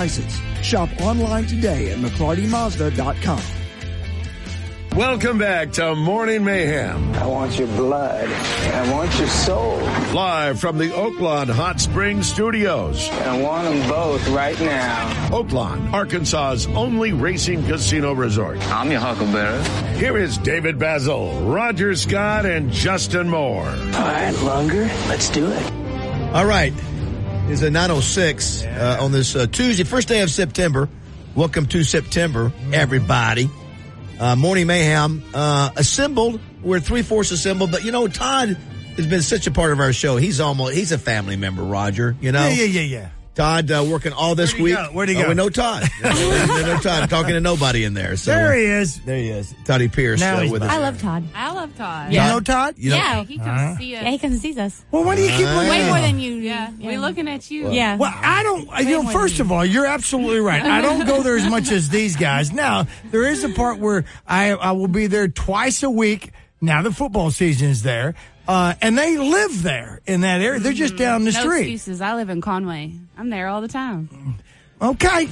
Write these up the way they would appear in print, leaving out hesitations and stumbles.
Shop online today at McClartyMazda.com. Welcome back to Morning Mayhem. I want your blood. I want your soul. Live from the Oaklawn Hot Springs Studios. I want them both right now. Oaklawn, Arkansas's only racing casino resort. I'm your huckleberry. Here is David Basil, Roger Scott, and Justin Moore. All right, Lunger, let's do it. All right. It's a 9:06 on this Tuesday, first day of September. Welcome to September, everybody. Morning Mayhem assembled. We're 3/4 assembled, but Todd has been such a part of our show. He's a family member, Roger. Yeah. Todd working all this week. Where'd he go? We know Todd. No Todd. Talking to nobody in there. So there he is. There he is. Toddy Pierce with us. I love Todd. I love Todd. You know Todd? Yeah. He comes to see us. Yeah, he comes and sees us. Well, why do you keep looking? Way more than you. Yeah, we're looking at you. Yeah. Well, I don't. First of all, you're absolutely right. I don't go there as much as these guys. Now, there is a part where I will be there twice a week. Now the football season is there. And they live there in that area. They're just down the No street. excuses. I live in Conway. I'm there all the time. Okay.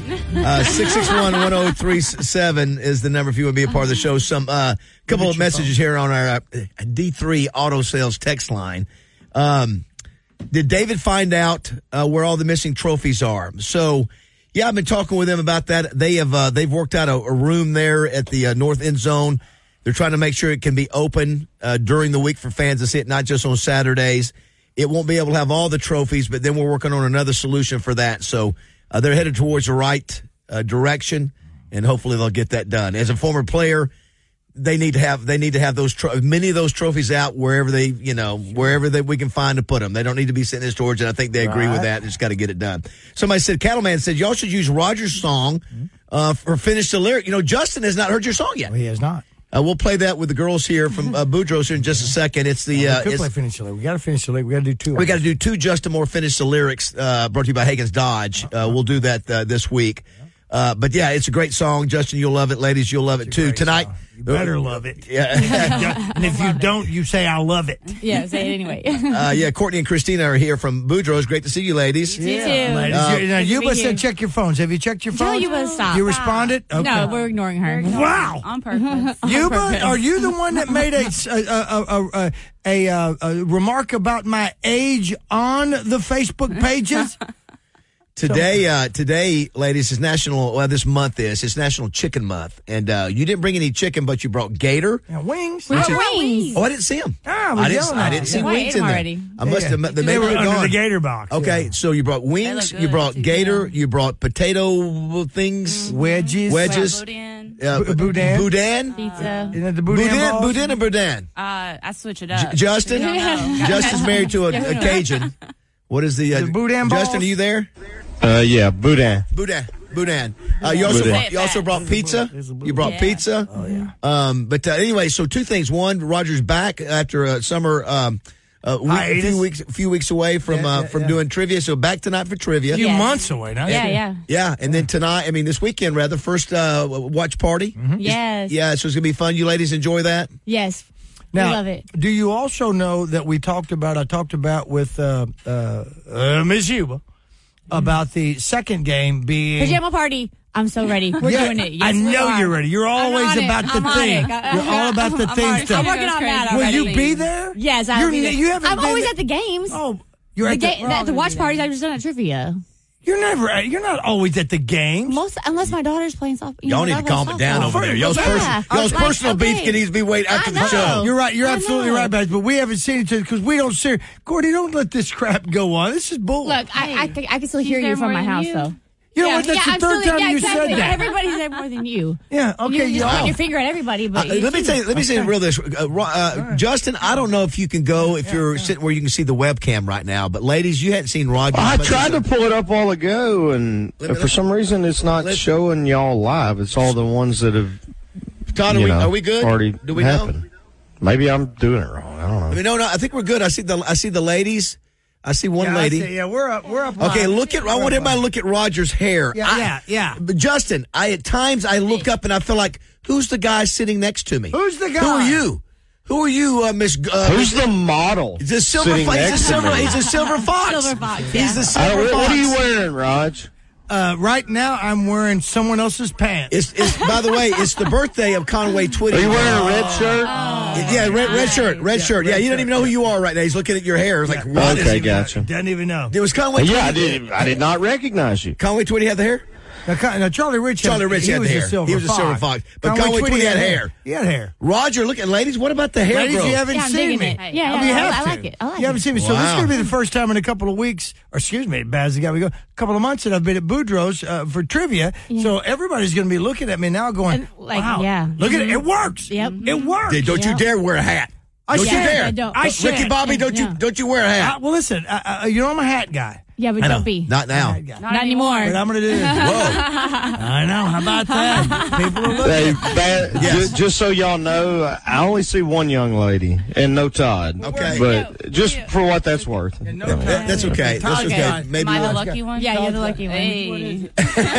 661-1037 is the number if you want to be a part of the show. Some couple of messages here on our D3 Auto Sales text line. Did David find out where all the missing trophies are? So, yeah, I've been talking with them about that. They've worked out a room there at the north end zone. They're trying to make sure it can be open during the week for fans to see it, not just on Saturdays. It won't be able to have all the trophies, but then we're working on another solution for that. So they're headed towards the right direction, and hopefully they'll get that done. As a former player, they need to have those many of those trophies out wherever we can find to put them. They don't need to be sitting in storage, and I think they agree with that. They just got to get it done. Somebody said, Cattleman said, y'all should use Roger's song for Finish the Lyric. Justin has not heard your song yet. Well, he has not. We'll play that with the girls here from Boudreaux's here in just a second. It's the we could play Finish the Lyric. We got to finish the lyric. We got to do two. We got to do two Justin Moore Finish the Lyrics brought to you by Hagen's Dodge. We'll do that this week. But yeah, it's a great song. Justin, you'll love it. Ladies, you'll love it too. Tonight, you better love it. Yeah. And if you don't, you say I love it. Yeah, say it anyway. Yeah, Courtney and Christina are here from Boudreaux's. Great to see you, ladies. You too. Ladies, now, Yuba said check your phones. Have you checked your phones? No, Yuba, stop. You responded? Okay. No, we're ignoring her. Wow. On purpose. Yuba, are you the one that made a remark about my age on the Facebook pages? Today, ladies, is National. Well, this month it's National Chicken Month, and you didn't bring any chicken, but you brought gator. Yeah, wings. We got wings. Oh, I didn't see them. I didn't see wings in there. Already. I must have. They were under the gator box. Okay, so you brought wings, you brought gator, you brought potato things, wedges, Boudin. boudin, Pizza. Isn't it the boudin or boudin? I switch it up. Justin, Justin's married to a Cajun. What is the boudin balls? Justin, are you there? Yeah, boudin. Boudin. You also brought pizza. You brought pizza. Oh yeah. But anyway, so two things. One, Roger's back after a summer. A few weeks away from doing trivia. So back tonight for trivia. A few months away, not Yeah, and then tonight. This weekend rather. First watch party. Mm-hmm. Yes. Yeah, so it's gonna be fun. You ladies enjoy that? Yes. Now, we love it. Do you also know that I talked about with Ms. Yuba about the second game being Pajama party. I'm so ready. We're doing it. Yes, I know you're ready. You're always about the thing. You're all about the thing stuff. I'm working on that already. Will you be there? Yes, I'll be there. I'm always there. at the games. Oh, you're at the watch parties. I've just done at trivia. You're not always at the games. Unless my daughter's playing softball. Y'all need to calm it down over there. Y'all's personal beef can easily wait after the show. You're right. You're absolutely right, Baz. But we haven't seen each other because we don't see. Gordy, don't let this crap go on. This is bull. Look, I can still hear you from my house, though. You know what? That's the third time you said that. Everybody's there more than you. Yeah. Okay. You point your finger at everybody, but let me say real this, Justin. I don't know if you can go if you're sitting where you can see the webcam right now, but ladies, you hadn't seen Roger. I tried to pull it up a while ago, and for some reason, it's not showing y'all live. It's all the ones that have. Todd, are we good? Already do we happened. know? Maybe I'm doing it wrong. I don't know. No. I think we're good. I see the ladies. I see one lady. We're up. Okay, I want everybody to look at Roger's hair. Yeah. But Justin, at times I look up and I feel like, who's the guy sitting next to me? Who's the guy? Who are you, Miss? Who's the model? He's a silver fox. He's a silver fox. Silver fox. He's the silver fox. What are you wearing, Raj? Right now, I'm wearing someone else's pants. It's by the way, it's the birthday of Conway Twitty. Are you wearing a red shirt? Yeah, red shirt. Yeah, you don't even know who you are right now. He's looking at your hair. It's like, what? Okay, gotcha. Doesn't even know. It was Conway Twitty. I did not recognize you. Conway Twitty had the hair? Now Charlie Rich had the hair. He was a silver fox. But Conway Twitty had hair. He had hair. Roger, look at ladies. What about the hair ladies, growth? you haven't seen me. I like it. You haven't seen me. So this is going to be the first time in a couple of weeks, or excuse me, Baz, a couple of months that I've been at Boudreaux's for trivia. Yeah. So everybody's going to be looking at me now going, wow, look at it. It works. Yep. It works. Don't you dare wear a hat. Don't you dare. Ricky Bobby, don't you wear a hat. Well, listen, you know I'm a hat guy. Yeah, but don't be. Not now. Not anymore. But I'm going to do this. Whoa. I know. How about that? People are looking. Just so y'all know, I only see one young lady, and no Todd. Okay. But just for what that's worth. That's okay. That's okay. Maybe am I the lucky one? Yeah, you're the lucky one.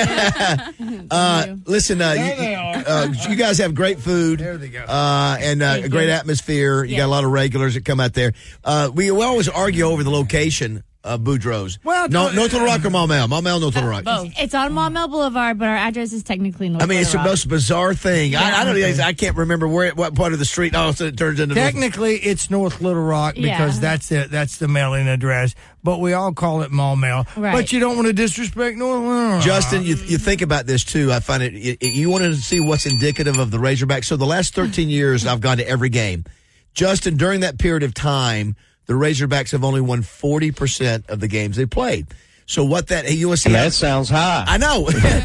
Listen, you guys have great food. There they go. And a great atmosphere. You got a lot of regulars that come out there. We always argue over the location. Boudreaux's. Well, North Little Rock or Maumelle? Maumelle, North Little Rock. Both. It's on Maumelle Boulevard, but our address is technically North Little Rock. It's the most bizarre thing. Yeah. I don't know. I can't remember what part of the street all of a sudden it turns into. Technically, it's North Little Rock because that's the mailing address, but we all call it Maumelle. Right. But you don't want to disrespect North Little Rock. Justin, you think about this too. I find you want to see what's indicative of the Razorbacks. So the last 13 years, I've gone to every game. Justin, during that period of time, the Razorbacks have only won 40% of the games they played. So what that sounds high. I know.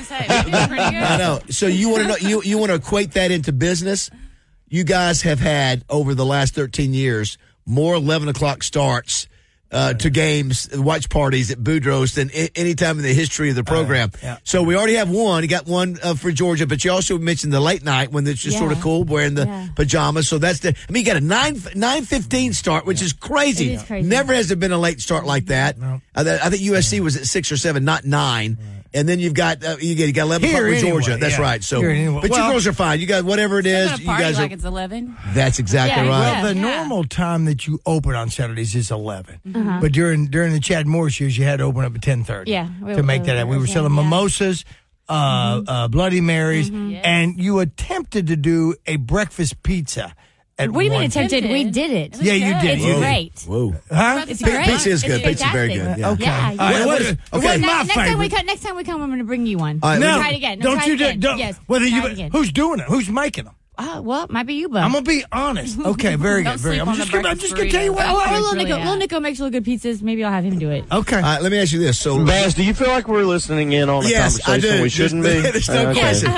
I know. So you want to know you want to equate that into business? You guys have had over the last 13 years more 11 o'clock starts to games, watch parties at Boudreaux's than any time in the history of the program. So we already have one. You got one for Georgia, but you also mentioned the late night when it's just sort of cool wearing the pajamas. So that's you got a 9:15 start, which is crazy. It is crazy. Never has there been a late start like that. No. I think USC was at 6 or 7, not 9. And then you got 11 o'clock with Georgia. That's right. So, but you girls are fine. You got whatever it is. You guys like it's 11. That's exactly right. Well, the normal time that you open on Saturdays is 11. But during the Chad Morris years, you had to open up at 10:30. Yeah, to make that happen. We were selling mimosas, Bloody Marys, and you attempted to do a breakfast pizza. What do you mean attempted? We did it. Yeah, you did. It's great. Whoa. Huh? It's great. Pizza is good. Pizza's very good. Yeah. Okay. Yeah. It wasn't my favorite. Next time we come, I'm going to bring you one. Right, Try it again. Don't you do? Yes. Who's doing it? Who's making them? Well, it might be you, Bo. I'm gonna be honest. Okay, very good. Very good. I'm just gonna tell you what. Or Lil Nico makes really good pizzas. Maybe I'll have him do it. Okay. Let me ask you this. So, Baz, do you feel like we're listening in on a conversation we shouldn't be? There's no question.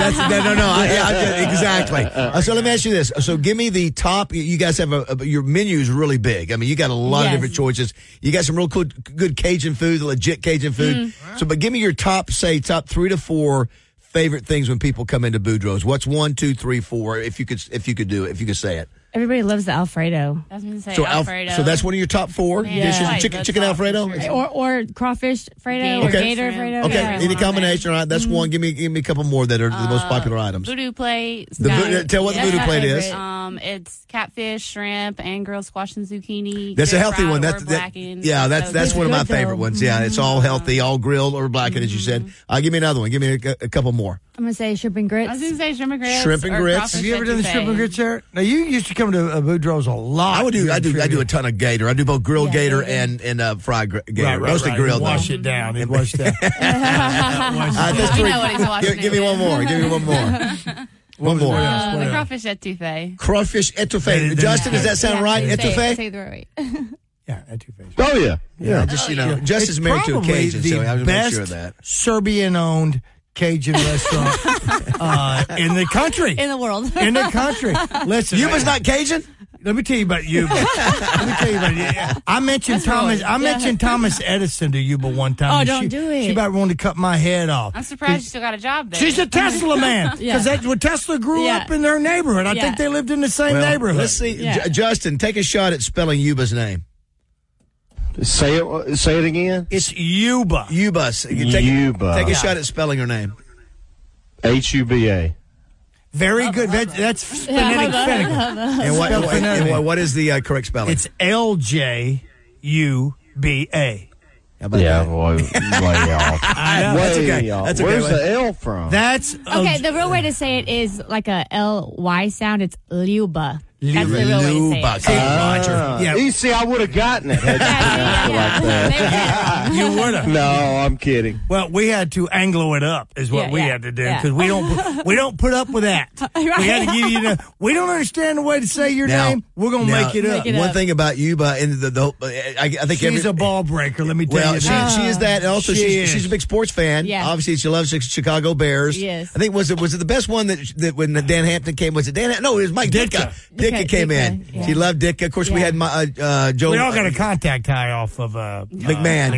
Exactly. So let me ask you this. So give me the top. You guys have your menu is really big. I mean, you got a lot of different choices. You got some real good Cajun food, legit Cajun food. So, but give me your top 3 to 4 favorite things when people come into Boudreaux's. What's 1, 2, 3, 4? If you could say it. Everybody loves the Alfredo. I was going to say So Alfredo. So that's one of your top 4 dishes. Chicken Alfredo. Or crawfish Fredo or Gator Fredo. Okay, any combination. All right, that's one. Give me a couple more that are the most popular items. Voodoo plate. Tell what the voodoo plate is. It's catfish, shrimp, and grilled squash and zucchini. That's a healthy one. That's one of my good, favorite ones. Yeah, it's all healthy, all grilled or blackened, as you said. Give me another one. Give me a couple more. I'm going to say shrimp and grits. I was going to say shrimp and grits. Shrimp and grits. Have you ever done the shrimp and grits there? Now, you used to come to Boudreaux's a lot. I do a ton of gator. I do both grilled gator and fried gator. Mostly grilled. Wash it down. It washed down. That's You know what he's washing. Give me one more. Give me one more. One more. The crawfish etouffee. Crawfish etouffee. Justin, does that sound right? Etouffee? Say the right. Yeah, etouffee. Oh, yeah. Just, Justin's married to a Cajun, so I was make sure of that. Serbian-owned Cajun restaurant in the country. In the world. In the country. Listen. Yuba's not Cajun? Let me tell you about Yuba. I mentioned Thomas Edison to Yuba one time. Oh, don't do it. She about wanted to cut my head off. I'm surprised you still got a job there. She's a Tesla man. Because when Tesla grew up in their neighborhood. I think they lived in the same neighborhood. Let's see. Justin, take a shot at spelling Yuba's name. Say it again. It's Yuba. Yuba. Take a shot at spelling her name. Huba. Very good. That's phonetic. And what is the correct spelling? It's LJUBA. Yeah, boy, way off. That's okay. That's okay. Where's the L from? That's okay. The real way to say it is like a L-Y sound. It's Luba. That's the real way to say it. Roger. Yeah. You see, I would have gotten it. Had you like that. You would have. No, I'm kidding. Well, we had to Anglo it up, is what we had to do, because we don't put up with that. We had to give you we don't understand the way to say your name. We're gonna make it up. One thing about Yuba, and I think she's a ball breaker. Let me tell you. She is that. And also, she's a big sports fan. Yeah. Obviously, she loves the Chicago Bears. Yes. I think was it the best one that when Dan Hampton came? Was it Dan? No, it was Mike Ditka. Ditka came in. Yeah. She loved Ditka. Of course, we had Joe. We all got a contact high off of McMahon.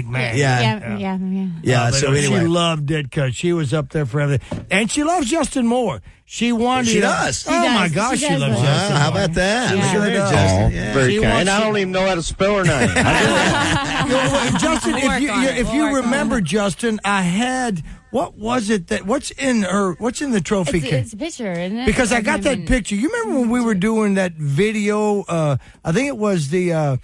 Yeah. So anyway, she loved Ditka. She was up there forever, and she loves Justin More. She wanted. She does. Oh my gosh, she loves Justin Moore. How about that? Yeah. Sure does. Justin. Yeah. Very kind. And I don't even know how to spell her name. Justin, if you remember, Justin, I had. What was it what's in the trophy case? It's a picture, isn't it? Because I got that picture. You remember when we were doing that video? I think it was the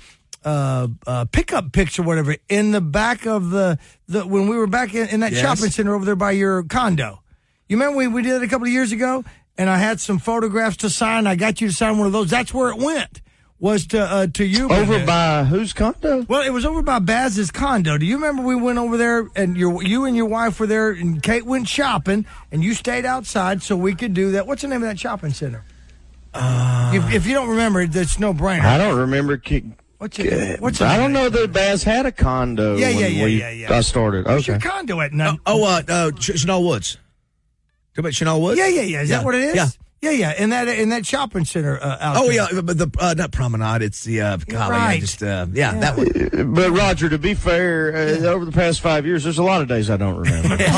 pickup picture, whatever, in the back of the when we were back in that shopping center over there by your condo. You remember we did it a couple of years ago, and I had some photographs to sign. I got you to sign one of those. That's where it went. Was to you. Over by whose condo? Well, it was over by Baz's condo. Do you remember we went over there and you and your wife were there and Kate went shopping and you stayed outside so we could do that? What's the name of that shopping center? If you don't remember, that's no brainer. I don't remember. I don't know that Baz had a condo. Yeah. I started. What's your condo at? Chanel Woods. Talk about Chanel Woods? Yeah. Is that what it is? Yeah. Yeah, in that shopping center out there. Yeah, but the not Promenade, it's the Collie. Right. That one. But Roger, to be fair, over the past 5 years, there's a lot of days I don't remember. 100%. 100%.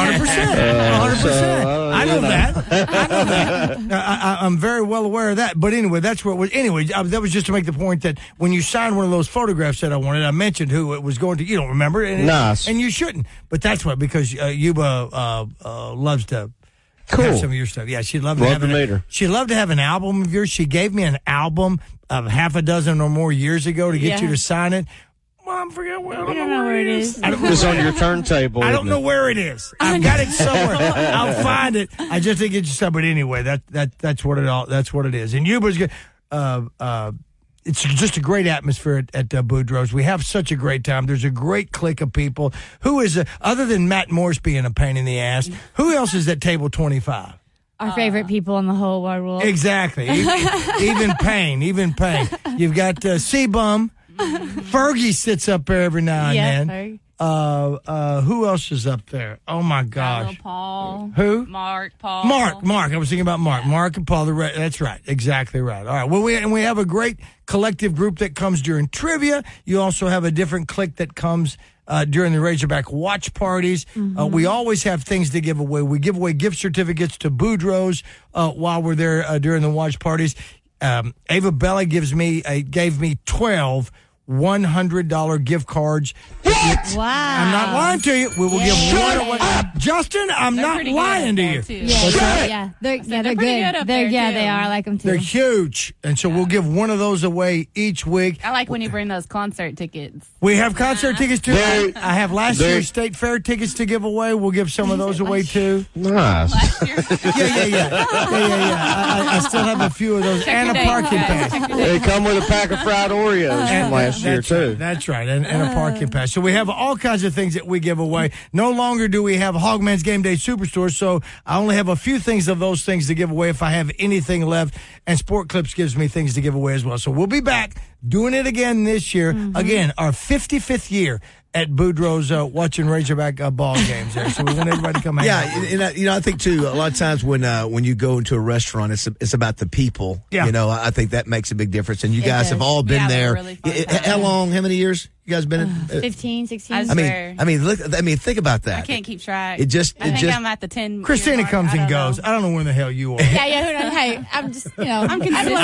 I know that. I'm very well aware of that. But anyway, that's where it was. Anyway, that was just to make the point that when you signed one of those photographs that I wanted, I mentioned who it was going to. You don't remember, nice, and you shouldn't. But that's what because Yuba loves to. Cool. Have some of your stuff. Yeah, she'd love to have she'd love to have an album of yours. She gave me an album of half a dozen or more years ago to get you to sign it. Mom, forget where I don't know where it is. It's on your turntable. I don't know where it is. I've got it somewhere. I'll find it. I just didn't get you some. But anyway, that's what it is. And Yuba's good. It's just a great atmosphere at Boudreaux's. We have such a great time. There's a great clique of people. Who is, other than Matt Morse being a pain in the ass, who else is at table 25? Our favorite people in the whole wide world. Exactly. Even Payne. You've got C-Bum. Fergie sits up there every now and then. Who else is up there? Oh my gosh. Paul. Who? Mark. Paul. Mark. I was thinking about Mark. Mark and Paul. That's right. Exactly right. All right. Well, we have a great collective group that comes during trivia. You also have a different clique that comes during the Razorback watch parties. Mm-hmm. We always have things to give away. We give away gift certificates to Boudreaux's while we're there during the watch parties. Ava Bella gave me 12 $100 gift cards. Wow. I'm not lying to you. We will give one away. Justin, I'm not lying to you. They're good. They are. I like them too. They're huge. And so we'll give one of those away each week. I like when you bring those concert tickets. We have concert tickets too. I have last year's State Fair tickets to give away. We'll give some of those away too. Nice. Yeah. I still have a few of those and a parking pass. They come with a pack of fried Oreos from last year too. That's right. And a parking pass. So we have all kinds of things that we give away. No longer do we have Hogman's Game Day Superstore, so I only have a few things of those things to give away if I have anything left, and Sport Clips gives me things to give away as well. So we'll be back doing it again this year. Mm-hmm. Again, our 55th year at Boudreaux's watching Razorback ball games there. So we want everybody to come out. Yeah, and I think too, a lot of times when you go into a restaurant, it's about the people. Yeah. I think that makes a big difference. And you guys have all been there. Really how long? How many years? You guys been in 15, 16. I mean, think about that. I can't keep track. I think I'm at the 10. Christina comes and goes. I don't know where the hell you are. Yeah. Hey, I'm just, I'm consistent.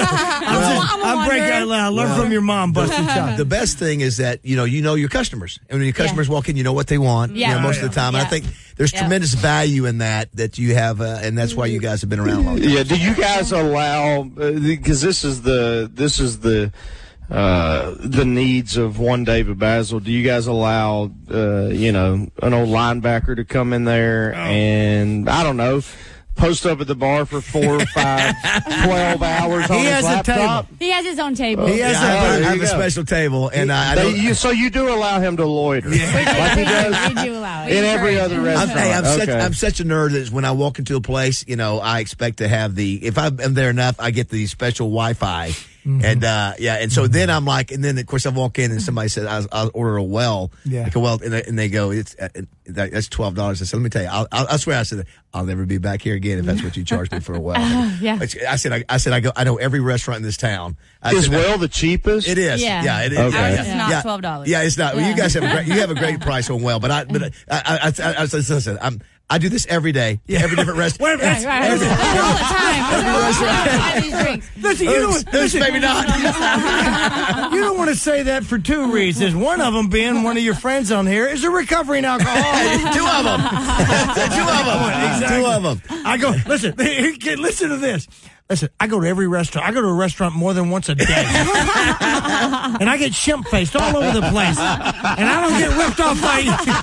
I'm breaking out loud. Learn from your mom, busting chops. The best thing is that you know your customers, and when your customers walk in, you know what they want. Yeah. Most of the time, and I think there's tremendous value in that you have, and that's why you guys have been around a long time. Yeah. Do you guys allow? Because this is the the needs of one David Basil? Do you guys allow, an old linebacker to come in there and, I don't know, post up at the bar for 4 or 5, 12 hours on his laptop? He has his own table. I have a special table, and so you do allow him to loiter, like he does We do allow it. in every other restaurant. I'm such a nerd that when I walk into a place, I expect to have if I'm there enough, I get the special Wi-Fi. Mm-hmm. And so then I'm like, and then of course I walk in and somebody says I'll order a well, like a well, and they go, that's $12. I said, let me tell you, I swear, I said, I'll never be back here again if that's what you charge me for a well. Yeah. I said, I know every restaurant in this town. Is well the cheapest? It is. Yeah. It is. Okay. Ours is not $12. Yeah, it's not. Well, you guys have a great price on well, but listen, I do this every day. Yeah. Every different restaurant. Right. All the time. Every restaurant. Listen, maybe not. You don't want to say that for 2 reasons. One of them being one of your friends on here is a recovering alcoholic. 2 of them. Exactly. 2 of them. I go, listen to this. Listen, I go to every restaurant. I go to a restaurant more than once a day. And I get shimp-faced all over the place. And I don't get ripped off by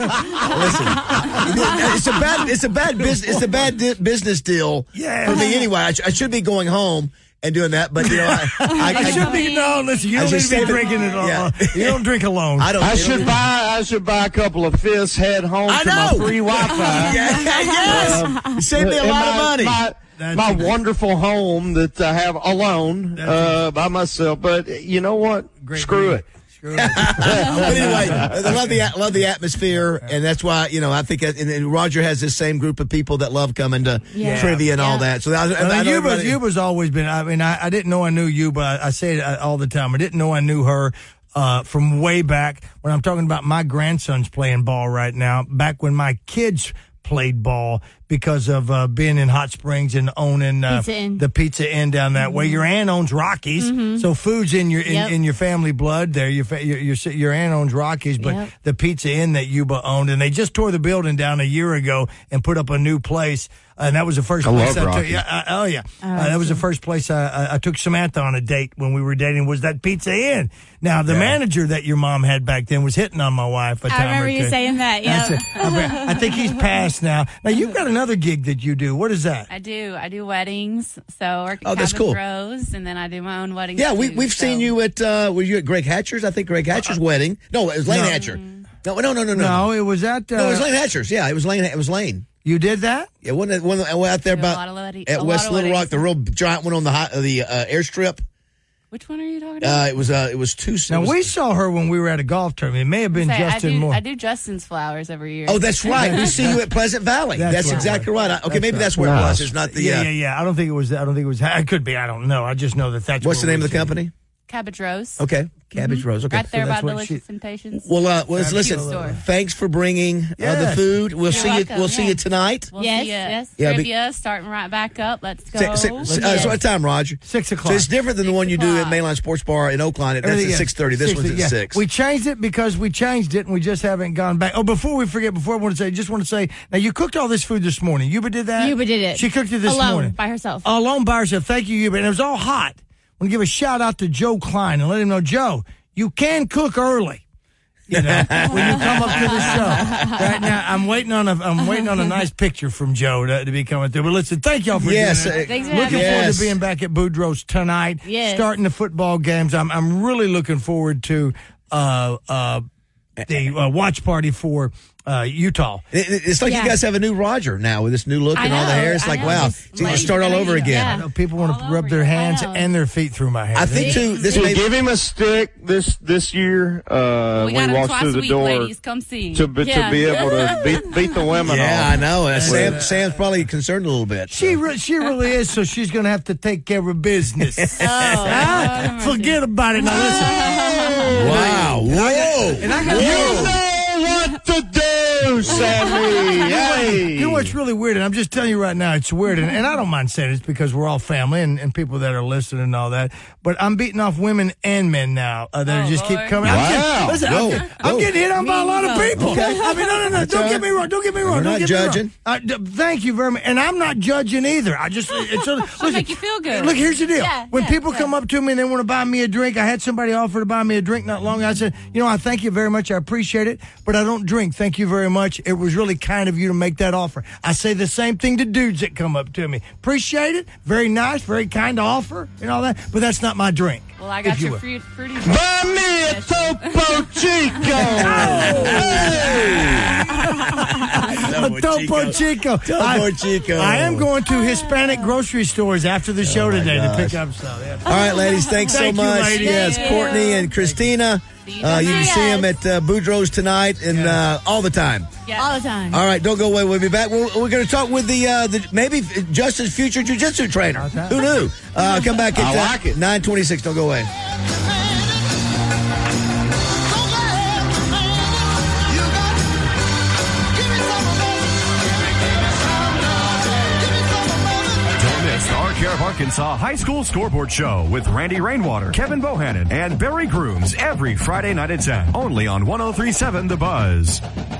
Listen, it's a bad business deal for me anyway. I should be going home and doing that, but I should be. No, listen, you don't need to be drinking it all. Yeah. You don't drink alone. I should buy a couple of fists, head home to my free Wi-Fi. Yes, save me a lot of money. My wonderful home that I have alone by myself, but you know what? Screw it. But anyway, I love the atmosphere, and that's why I think. And Roger has this same group of people that love coming to trivia and all that. So Yuba's always been. I mean, I didn't know I knew Yuba. I say it all the time. I didn't know I knew her. From way back when I'm talking about my grandson's playing ball right now, back when my kids played ball because of being in Hot Springs and owning the Pizza Inn down that way. Your aunt owns Rockies, so food's in your in your family blood there. Your aunt owns Rockies, but the Pizza Inn that Yuba owned, and they just tore the building down a year ago and put up a new place. And that was the first place I took. That was the first place I took Samantha on a date when we were dating. Was that Pizza Inn? Now the manager that your mom had back then was hitting on my wife. I remember you saying that. Yeah, I think he's passed now. Now you've got another gig that you do. What is that? I do weddings. So I work at that's cool. Rose, and then I do my own weddings. Yeah, we've seen you at. Were you at Greg Hatcher's? I think Greg Hatcher's wedding. No, it was Lane Hatcher. No. No, it was at. No, it was Lane Hatcher's. Yeah, it was Lane. It was Lane. You did that? Yeah, wasn't it out there at West Little Rock, the real giant one on the airstrip? Which one are you talking about? It was two. Now we saw her when we were at a golf tournament. It may have been Justin Moore. I do Justin's flowers every year. Oh, that's right. We see you at Pleasant Valley. That's exactly right. Maybe that's where it was. It's not the. Yeah. I don't think it was. It could be. I don't know. I just know that's. What's the name of the company? Cabbage Rose. Okay. Cabbage Rose. Okay. Right there by Delicious Temptations. Well, listen. Thanks for bringing the food. We'll see you. We'll see you tonight. Yes. Trivia starting right back up. Let's go. So what time, Roger? 6:00. So it's different than the one you do at Mainline Sports Bar in Oakland. That's at 6:30. This one's at 6. We changed it because we changed it, and we just haven't gone back. Oh, before I want to say, now you cooked all this food this morning. Yuba did that. Yuba did it. She cooked it this morning by herself. Alone by herself. Thank you, Yuba. And it was all hot. I want to give a shout out to Joe Klein and let him know, Joe, you can cook early. When you come up to the show. Right now, I'm waiting on a nice picture from Joe to be coming through. But listen, thank y'all for doing it. Thanks for looking forward to being back at Boudreaux's tonight. Yes. Starting the football games. I'm really looking forward to the watch party for Utah. It's like you guys have a new Roger now with this new look and all the hair. It's like, wow, you start all over again. I know people want to rub their hands and their feet through my hair. I think too. Give him a stick this year when he walks through the door. Ladies, come see. To be able to beat the women. Yeah, I know. Sam's probably concerned a little bit. She really is. So she's going to have to take care of business. Forget about it. Now listen. Wow. Whoa. And I got you know what to do, Sammy. Hey! You know what's really weird, and I'm just telling you right now, it's weird, and I don't mind saying it because we're all family and people that are listening and all that, but I'm beating off women and men now that just keep coming. Wow. I'm getting hit on by a lot of people. Okay. I mean, no. Don't get me wrong. We're not judging. Thank you very much. And I'm not judging either. I just, It'll make you feel good. Look, here's the deal. Yeah, when people come up to me and they want to buy me a drink, I had somebody offer to buy me a drink not long ago. I said, I thank you very much. I appreciate it, but I don't drink. Thank you very much. It was really kind of you to make that offer. I say the same thing to dudes that come up to me. Appreciate it. Very nice, very kind offer and all that, but that's not my drink. Well, I got your fruity. Buy me a Topo Chico. A Topo Chico. Topo Chico. I am going to Hispanic grocery stores after the show today to pick up stuff. Yeah. All right, ladies, thanks so much. Ladies. Yes, Courtney and Christina. You can see them at Boudreaux's tonight and all the time. Yes. All the time. All right, don't go away. We'll be back. We're going to talk with the maybe Justin's future jiu-jitsu trainer. Who knew? Come back at 9:26. Don't go away. Care of Arkansas High School Scoreboard Show with Randy Rainwater, Kevin Bohannon, and Barry Grooms every Friday night at 10. Only on 103.7 The Buzz.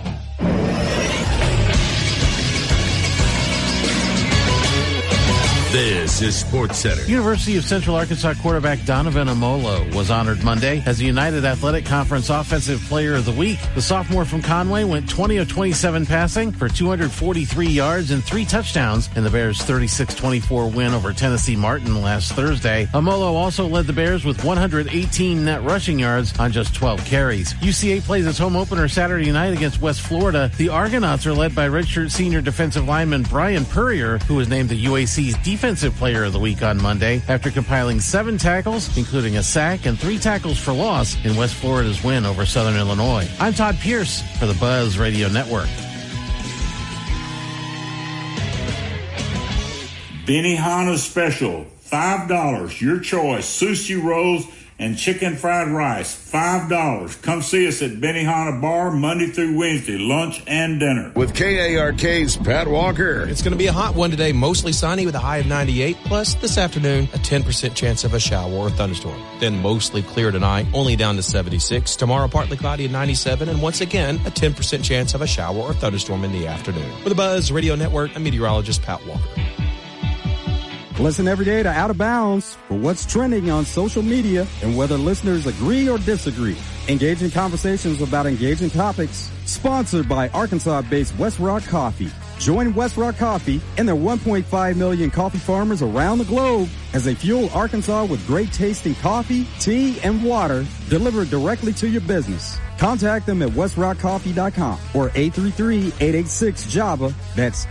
This is Sports Center. University of Central Arkansas quarterback Donovan Amolo was honored Monday as the United Athletic Conference Offensive Player of the Week. The sophomore from Conway went 20 of 27 passing for 243 yards and 3 touchdowns in the Bears' 36-24 win over Tennessee Martin last Thursday. Amolo also led the Bears with 118 net rushing yards on just 12 carries. UCA plays its home opener Saturday night against West Florida. The Argonauts are led by redshirt senior defensive lineman Brian Purrier, who was named the UAC's Defensive Player of the Week on Monday after compiling 7 tackles, including a sack and 3 tackles for loss in West Florida's win over Southern Illinois. I'm Todd Pierce for the Buzz Radio Network. Benihana Special, $5. Your choice. Sushi rolls and chicken fried rice, $5. Come see us at Benihana Bar Monday through Wednesday, lunch and dinner. With KARK's Pat Walker. It's going to be a hot one today, mostly sunny with a high of 98. Plus, this afternoon, a 10% chance of a shower or thunderstorm. Then mostly clear tonight, only down to 76. Tomorrow, partly cloudy at 97. And once again, a 10% chance of a shower or thunderstorm in the afternoon. For the Buzz Radio Network, I'm meteorologist Pat Walker. Listen every day to Out of Bounds for what's trending on social media and whether listeners agree or disagree. Engage in conversations about engaging topics. Sponsored by Arkansas-based West Rock Coffee. Join West Rock Coffee and their 1.5 million coffee farmers around the globe as they fuel Arkansas with great tasting coffee, tea, and water delivered directly to your business. Contact them at westrockcoffee.com or 833-886-JAVA. That's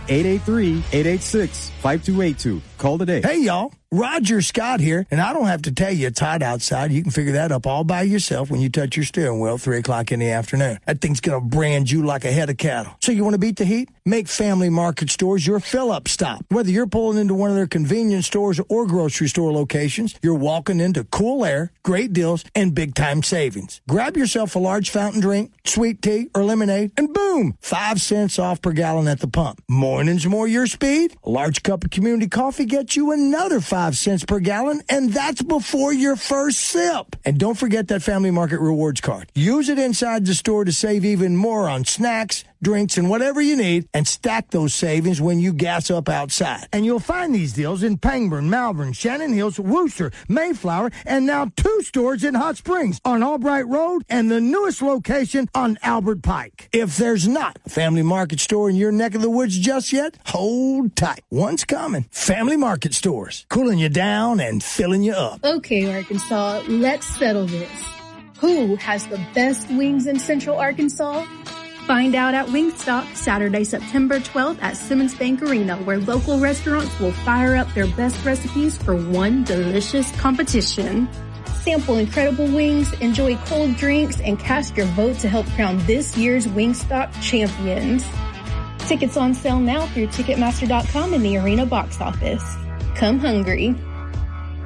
883-886-5282. Call today. Hey, y'all. Roger Scott here, and I don't have to tell you it's hot outside. You can figure that up all by yourself when you touch your steering wheel 3 o'clock in the afternoon. That thing's going to brand you like a head of cattle. So you want to beat the heat? Make Family Market Stores your fill-up stop. Whether you're pulling into one of their convenience stores or grocery store locations, you're walking into cool air, great deals, and big-time savings. Grab yourself a large fountain drink, sweet tea, or lemonade, and boom, 5 cents off per gallon at the pump. Mornings more your speed? A large cup of community coffee gets you another 5 cents per gallon, and that's before your first sip. And don't forget that Family Market Rewards card. Use it inside the store to save even more on snacks, drinks, and whatever you need, and stack those savings when you gas up outside. And you'll find these deals in Pangburn, Malvern, Shannon Hills, Wooster, Mayflower, and now 2 stores in Hot Springs on Albright Road and the newest location on Albert Pike. If there's not a Family Market store in your neck of the woods just yet, hold tight. One's coming. Family Market Stores, cooling you down and filling you up. Okay, Arkansas, let's settle this. Who has the best wings in Central Arkansas? Find out at Wingstop Saturday, September 12th at Simmons Bank Arena, where local restaurants will fire up their best recipes for one delicious competition. Sample incredible wings, enjoy cold drinks, and cast your vote to help crown this year's Wingstop champions. Tickets on sale now through Ticketmaster.com and the Arena box office. Come hungry.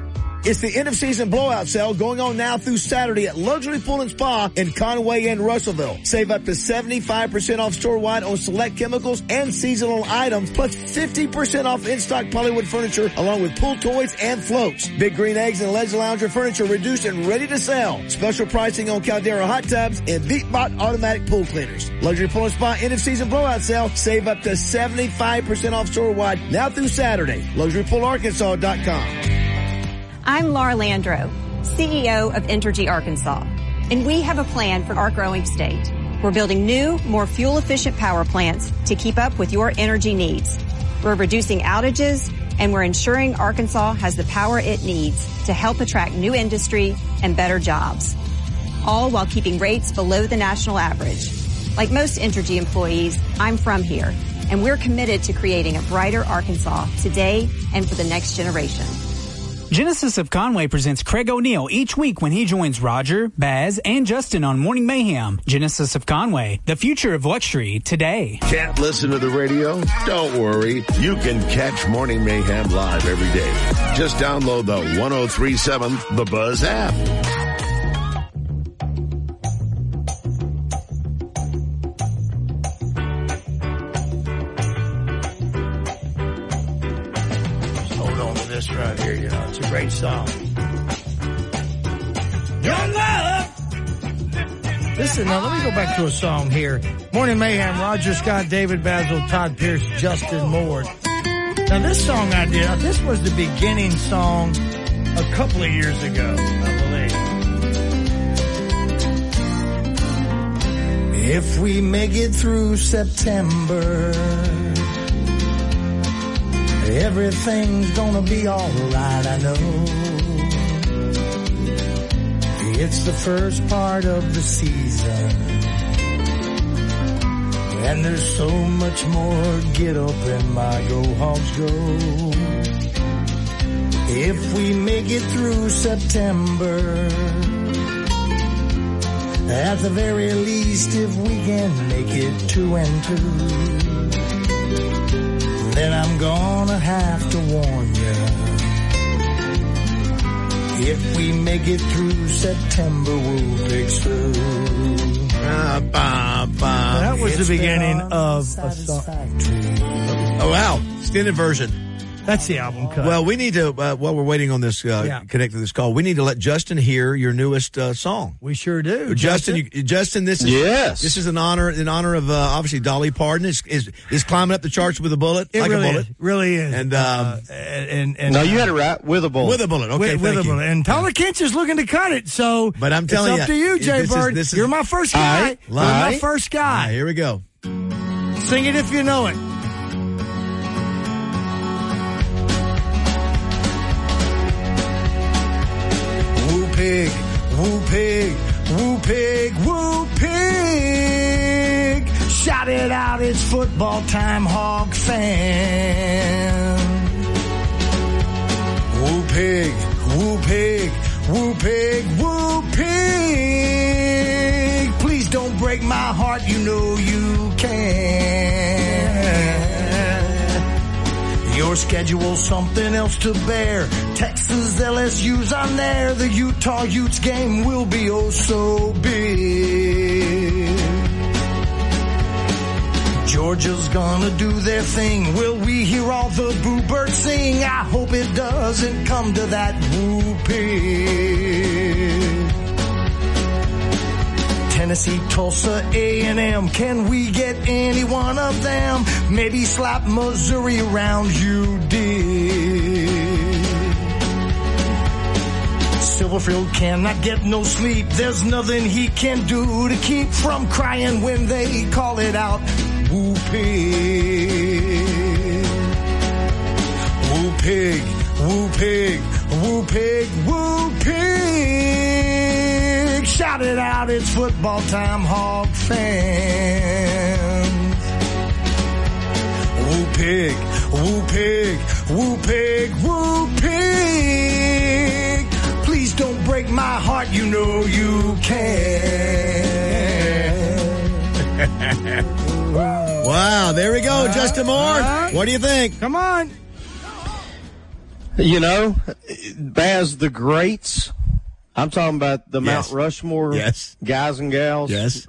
It's the end-of-season blowout sale going on now through Saturday at Luxury Pool and Spa in Conway and Russellville. Save up to 75% off store-wide on select chemicals and seasonal items, plus 50% off in-stock Polywood furniture, along with pool toys and floats. Big Green Eggs and Ledge Lounger furniture reduced and ready to sell. Special pricing on Caldera hot tubs and BeatBot automatic pool cleaners. Luxury Pool and Spa end-of-season blowout sale. Save up to 75% off store-wide now through Saturday. LuxuryPoolArkansas.com. I'm Laura Landro, CEO of Entergy Arkansas, and we have a plan for our growing state. We're building new, more fuel-efficient power plants to keep up with your energy needs. We're reducing outages, and we're ensuring Arkansas has the power it needs to help attract new industry and better jobs, all while keeping rates below the national average. Like most Entergy employees, I'm from here, and we're committed to creating a brighter Arkansas today and for the next generation. Genesis of Conway presents Craig O'Neill each week when he joins Roger, Baz, and Justin on Morning Mayhem. Genesis of Conway, the future of luxury today. Can't listen to the radio? Don't worry. You can catch Morning Mayhem live every day. Just download the 103.7 The Buzz app. This right here, you know, it's a great song. Young love. Listen, now let me go back to a song here. Morning Mayhem, Roger Scott, David Basil, Todd Pierce, Justin Moore. Now this song I did, this was the beginning song a couple of years ago, I believe. If we make it through September, everything's gonna be alright, I know. It's the first part of the season, and there's so much more get up and my go Hogs go. If we make it through September, at the very least, if we can make it 2 and 2, then I'm gonna have to warn you. If we make it through September, we'll fix through. That was the beginning of a song. Oh, wow. Extended version. That's the album cut. Well, we need to, while we're waiting on this, connect to this call, we need to let Justin hear your newest song. We sure do. Justin, this is this is in honor of obviously Dolly Parton is climbing up the charts with a bullet. It like really a bullet. Is. Really is. And no, you had it right, with a bullet. With a bullet. Okay, with a bullet. And Tyler Kinch is looking to cut it. So, but I'm telling it's up to you, Jay Bird. You're my first guy. You're my first guy. Here we go. Sing it if you know it. Pig, woo pig, woo pig, woo pig. Shout it out, it's football time, Hog fan. Woo pig, woo pig, woo pig, woo pig. Please don't break my heart, you know you can. Your schedule's something else to bear. Texas LSU's on there. The Utah Utes game will be oh so big. Georgia's gonna do their thing. Will we hear all the boo birds sing? I hope it doesn't come to that whooping. Tennessee, Tulsa, A&M. Can we get any one of them? Maybe slap Missouri around, you did. Silverfield cannot get no sleep. There's nothing he can do to keep from crying when they call it out. Woo pig. Woo pig. Woo pig. Woo pig. Woo pig. Shout it out, it's football time, Hog fans. Woo pig, woo pig, woo pig, woo pig. Please don't break my heart, you know you can. Wow, there we go, Justin Moore. What do you think? Come on. You know, Baz, the greats. I'm talking about the Mount Rushmore guys and gals. Yes.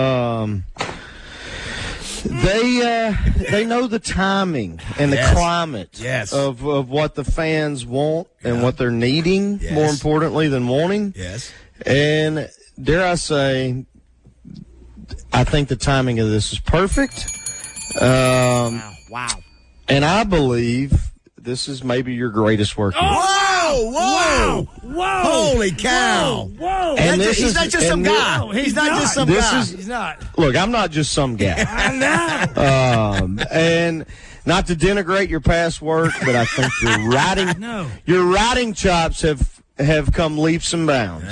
They know the timing and the climate of what the fans want and what they're needing, more importantly than wanting. Yes. And dare I say, I think the timing of this is perfect. Wow. And I believe this is maybe your greatest work. Whoa! Holy cow! Whoa! And he's not just some guy. He's not just some guy. He's not. Look, I'm not just some guy. I know. And not to denigrate your past work, but I think your writing chops have come leaps and bounds.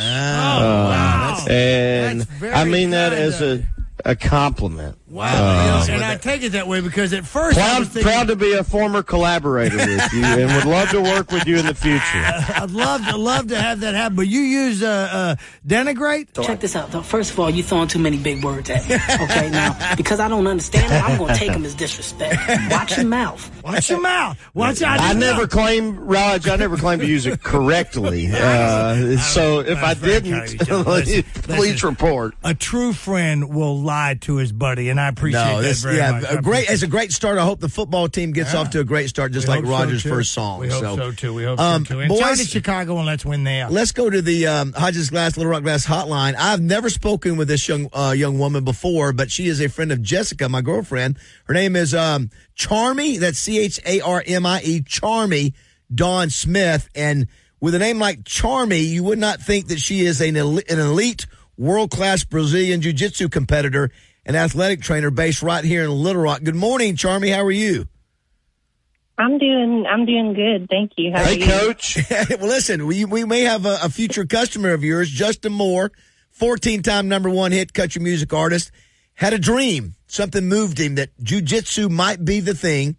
Wow. And That's very I mean that kind as a compliment. Wow. And I take it that way because at first I was thinking, proud to be a former collaborator with you and would love to work with you in the future. I'd love to have that happen. But you use denigrate? Check this out, though. First of all, you're throwing too many big words at me. Okay, now, because I don't understand them, I'm going to take them as disrespect. Watch your mouth. Watch your mouth. Watch out. I never claimed to use it correctly. So if I didn't, please report. A true friend will lie to his buddy, and I appreciate that very much. It's a great start. I hope the football team gets off to a great start, just like Roger's first song. We hope so too. And boys, turn to Chicago and let's win there. Let's go to the Hodges Glass Little Rock Glass hotline. I've never spoken with this young woman before, but she is a friend of Jessica, my girlfriend. Her name is Charmy. That's Charmie. Charmy Dawn Smith. And with a name like Charmy, you would not think that she is an elite, world-class Brazilian jiu-jitsu competitor and athletic trainer based right here in Little Rock. Good morning, Charmy. How are you? I'm doing good. Thank you. How are you? Coach. Well, listen, we may have a future customer of yours, Justin Moore, 14-time #1 hit country music artist, had a dream. Something moved him that jiu-jitsu might be the thing,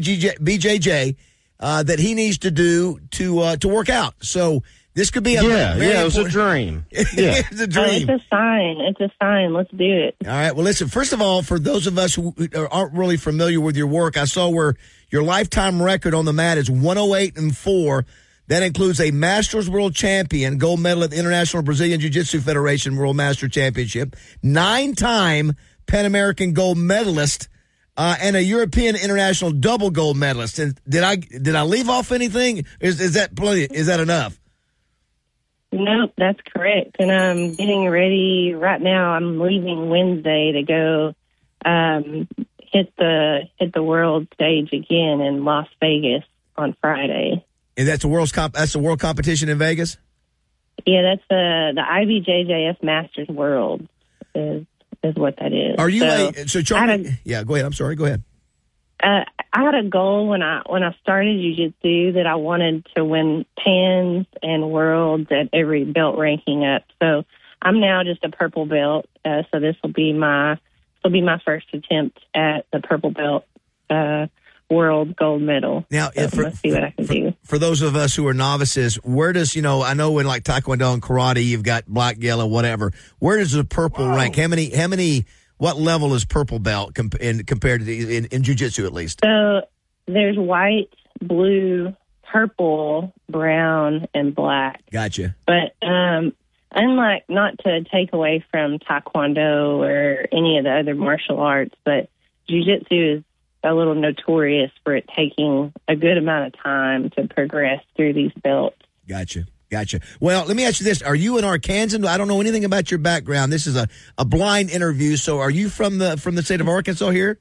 BJJ, that he needs to do to work out. So this could be it was a dream. Yeah. It's a dream. It's a sign. Let's do it. All right. Well, listen, first of all, for those of us who aren't really familiar with your work, I saw where your lifetime record on the mat is 108-4. That includes a Masters World Champion, gold medal at the International Brazilian Jiu-Jitsu Federation World Master Championship, 9-time Pan American gold medalist, and a European International double gold medalist. And did I leave off anything? Is that plenty? Is that enough? Nope, that's correct. And I'm getting ready right now. I'm leaving Wednesday to go hit the world stage again in Las Vegas on Friday. And that's a world competition in Vegas? Yeah, that's the IBJJF Masters World is what that is. Are you Charmy? Yeah, go ahead. I'm sorry. Go ahead. I had a goal when I started jiu-jitsu that I wanted to win Pans and Worlds at every belt ranking up. So I'm now just a purple belt. So this will be my first attempt at the purple belt world gold medal. Now, so let's see what I can do. For those of us who are novices, where does, I know in like Taekwondo and karate, you've got black, yellow, whatever. Where does the purple rank? What level is purple belt compared to in jiu-jitsu at least? So there's white, blue, purple, brown, and black. Gotcha. But unlike, not to take away from Taekwondo or any of the other martial arts, but jiu-jitsu is a little notorious for it taking a good amount of time to progress through these belts. Gotcha. Well, let me ask you this. Are you an Arkansan? I don't know anything about your background. This is a blind interview. So are you from the state of Arkansas here?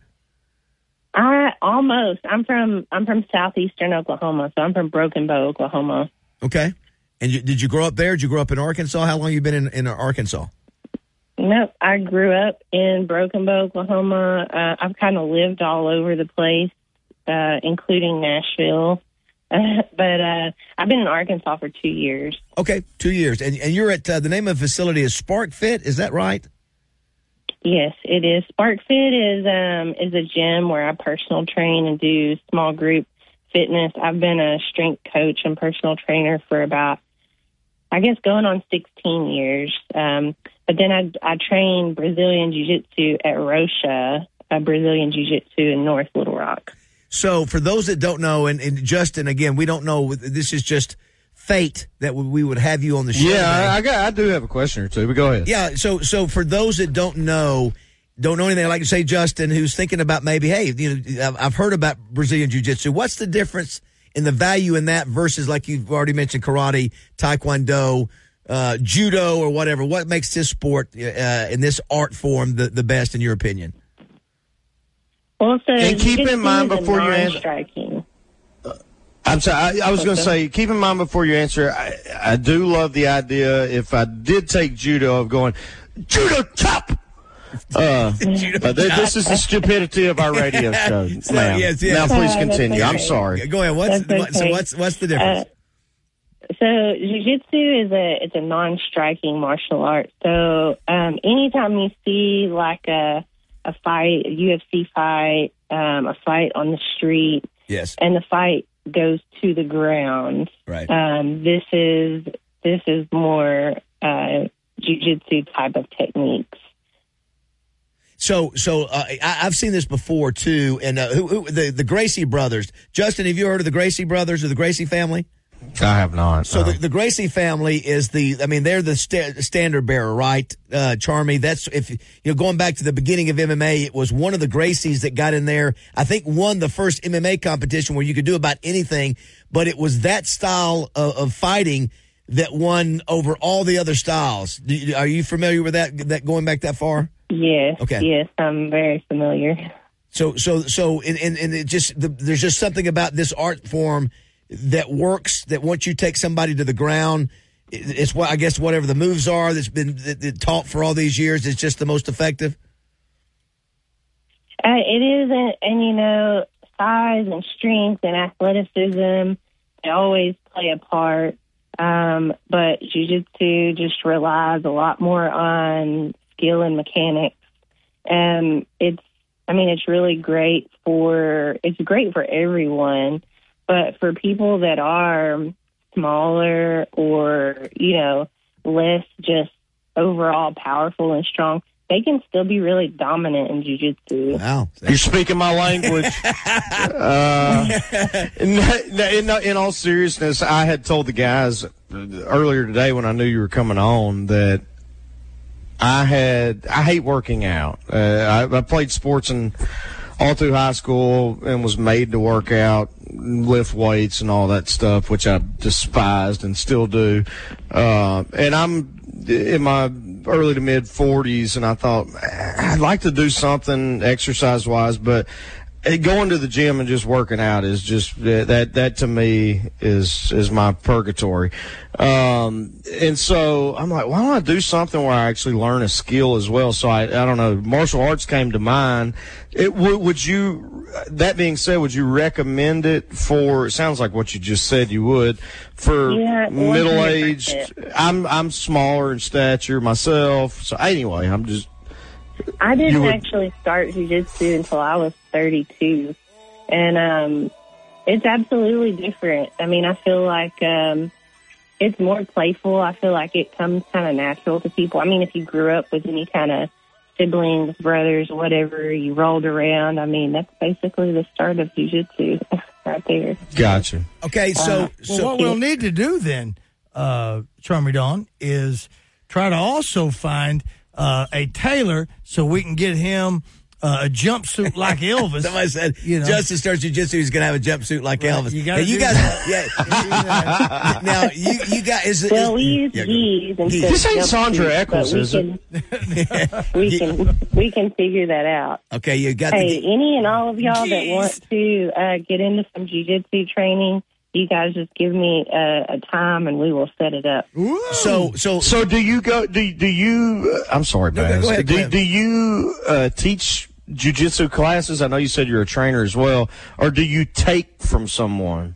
Almost. I'm from southeastern Oklahoma, so I'm from Broken Bow, Oklahoma. Okay. And did you grow up there? Did you grow up in Arkansas? How long have you been in Arkansas? Nope. I grew up in Broken Bow, Oklahoma. I've kind of lived all over the place, including Nashville. But I've been in Arkansas for 2 years. Okay, 2 years. And you're at, the name of the facility is Spark Fit, is that right? Yes, it is. Spark Fit is a gym where I personal train and do small group fitness. I've been a strength coach and personal trainer for about, I guess, going on 16 years. But then I train Brazilian Jiu-Jitsu at Rocha, Brazilian Jiu-Jitsu in North Little Rock. So for those that don't know, and Justin, again, we don't know. This is just fate that we would have you on the show. Yeah, I do have a question or two, but go ahead. Yeah, so for those that don't know anything, like you say, Justin, who's thinking about maybe, hey, I've heard about Brazilian Jiu-Jitsu. What's the difference in the value in that versus, like you've already mentioned, karate, taekwondo, judo, or whatever? What makes this sport in this art form the best, in your opinion? Well, so and keep in mind before you answer. I'm sorry. I was going to say, keep in mind before you answer. I do love the idea. If I did take judo, of going judo chop. This is the stupidity of our radio show. Ma'am. Yes. Now, please continue. I'm sorry. Go ahead. What's the difference? So jiu-jitsu it's a non-striking martial art. So anytime you see like a fight, a UFC fight, a fight on the street, yes, and the fight goes to the ground, right? This is more jiu-jitsu type of techniques. So I've seen this before too, and the Gracie brothers. Justin, have you heard of the Gracie brothers or the Gracie family? I have not. So the Gracie family is they're the standard bearer, right? Charmy. That's going back to the beginning of MMA. It was one of the Gracies that got in there. I think won the first MMA competition where you could do about anything, but it was that style of fighting that won over all the other styles. Are you familiar with that going back that far? Yes. Okay. Yes, I'm very familiar. So it just there's just something about this art form that works, that once you take somebody to the ground, it's what I guess whatever the moves are that's been taught for all these years is just the most effective. It is, and size and strength and athleticism, they always play a part. But jiu-jitsu just relies a lot more on skill and mechanics. It's really great for everyone. But for people that are smaller or, less just overall powerful and strong, they can still be really dominant in jiu-jitsu. Wow. You're speaking my language. In all seriousness, I had told the guys earlier today when I knew you were coming on that I hate working out. I played sports all through high school and was made to work out, lift weights and all that stuff, which I despised and still do. And I'm in my early to mid 40s, and I thought I'd like to do something exercise-wise, but going to the gym and just working out is just that to me is my purgatory. And so I'm like, why don't I do something where I actually learn a skill as well? So I don't know, martial arts came to mind. Would you, that being said, would you recommend it for, it sounds like what you just said you would, for middle-aged? I'm smaller in stature myself. So anyway, I didn't actually start jiu-jitsu until I was 32, and it's absolutely different. I mean, I feel like it's more playful. I feel like it comes kind of natural to people. I mean, if you grew up with any kind of siblings, brothers, whatever, you rolled around, I mean, that's basically the start of jiu-jitsu right there. Gotcha. Okay, so what we'll need to do then, Charmy Dawn, is try to also find a tailor so we can get him a jumpsuit like Elvis. Somebody said, Justin starts jiu-jitsu, he's going to have a jumpsuit like Elvis. You guys, now you guys. Well, we use geese instead This ain't of Sandra jumpsuits, Eccles, is it? We can figure that out. Okay, you got. Any and all of y'all that want to get into some jiu-jitsu training, you guys just give me a time and we will set it up. So do you go? Do you? I'm sorry, Baz. Go ahead. Do you teach jiu-jitsu classes? I know you said you're a trainer as well, or do you take from someone?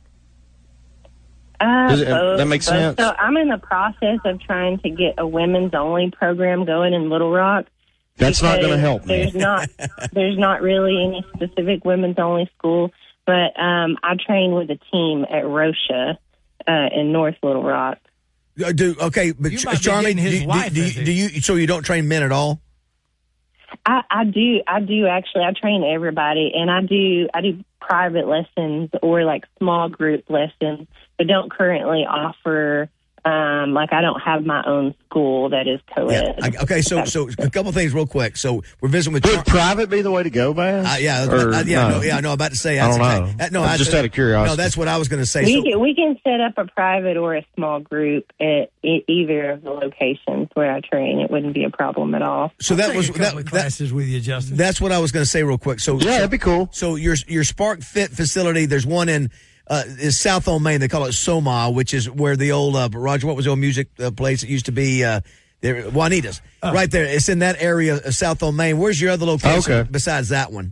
That makes sense. So I'm in the process of trying to get a women's only program going in Little Rock. That's not going to help me. There's not really any specific women's only school, but I train with a team at Rocha in North Little Rock. But Charmy, do you? So you don't train men at all? I do actually. I train everybody, and I do private lessons or like small group lessons, but don't currently offer. Like I don't have my own school that is co-ed. Yeah. Okay, so a couple things real quick. So we're visiting with. Would private be the way to go, Bass? I'm about to say. I don't know. Just out of curiosity. No, that's what I was going to say. We can set up a private or a small group at either of the locations where I train. It wouldn't be a problem at all. So classes with you, Justin. That's what I was going to say real quick. So that'd be cool. So your Spark Fit facility, there's one in. Is South on Main. They call it Soma, which is where the old Roger. What was the old music place? It used to be there, Juanita's. Right there. It's in that area of South on Main. Where's your other location besides that one?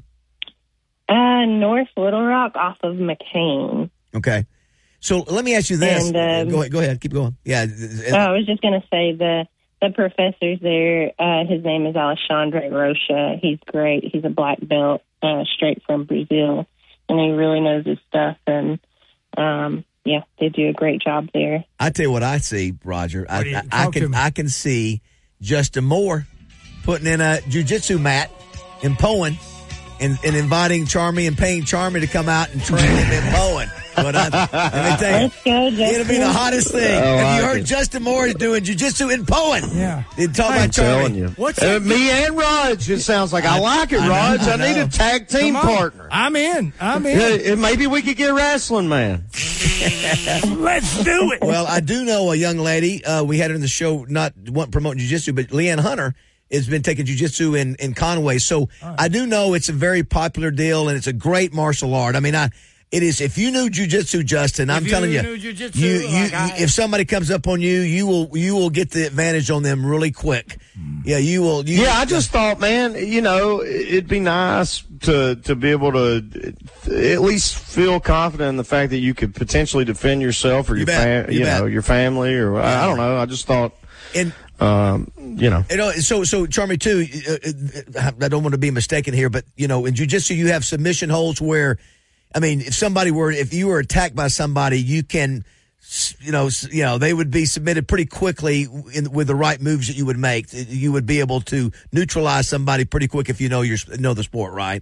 North Little Rock, off of McCain. Okay. So let me ask you this. And, go ahead. Keep going. Yeah. I was just going to say the professor's there. His name is Alexandre Rocha. He's great. He's a black belt, straight from Brazil. And he really knows his stuff, and they do a great job there. I tell you what I see, Roger. I can see Justin Moore putting in a jiu-jitsu mat in Poen and inviting Charmy and paying Charmy to come out and train him in Poen. But let me tell you, let's go, Justin. It'll be the hottest thing. Have you heard Justin Moore is doing jiu-jitsu in Poen? Yeah. I'm telling you. What's me and Raj, it sounds like I like it, Raj. I need a tag team partner. I'm in. Yeah, maybe we could get wrestling, man. Let's do it. Well, I do know a young lady. We had her in the show, not promoting jiu-jitsu, but Leanne Hunter has been taking jiu-jitsu in Conway. So I do know it's a very popular deal, and it's a great martial art. I mean, it is. If you knew jiu-jitsu, Justin, I'm telling you, if somebody comes up on you, you will get the advantage on them really quick. Yeah, you will. I just thought, man, it'd be nice to be able to at least feel confident in the fact that you could potentially defend yourself or your family, or I don't know. I just thought. So Charmy too, I don't want to be mistaken here, but in jiu-jitsu you have submission holds where, I mean, if you were attacked by somebody, you can, they would be submitted pretty quickly with the right moves that you would make. You would be able to neutralize somebody pretty quick if you know the sport, right?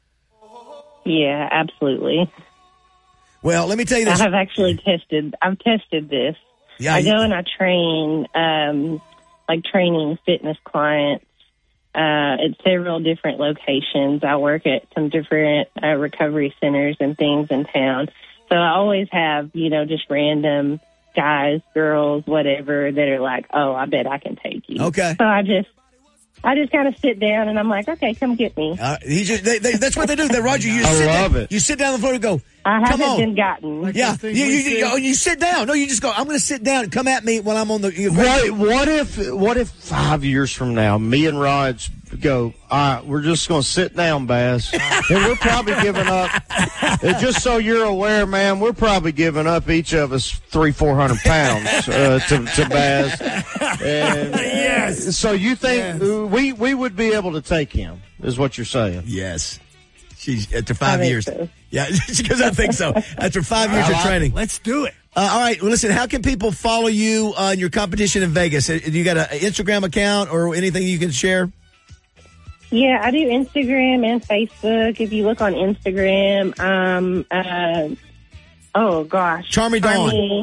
Yeah, absolutely. Well, let me tell you this. I've tested this. Yeah, I go and I train, training fitness clients at several different locations. I work at some different recovery centers and things in town. So I always have, just random guys, girls, whatever, that are like, oh, I bet I can take you. Okay. So I just kind of sit down and I'm like, okay, come get me. That's what they do. Roger, you sit down on the floor and go, I come haven't on. been gotten. Yeah, you sit down. No, you just go, I'm going to sit down and come at me while I'm on the... What if 5 years from now, me and Raj go, all right, we're just going to sit down, Bass, and we're probably giving up, just so you're aware, man, we're probably giving up each of us 300-400 pounds to Bass. And, yes. So you think we would be able to take him, is what you're saying? Yes. She's after 5 years. So. Yeah, because I think so. After 5 years of training. Let's do it. All right. Well, listen, how can people follow you on your competition in Vegas? Do you got an Instagram account or anything you can share? Yeah, I do Instagram and Facebook. If you look on Instagram, Charmy Dawn.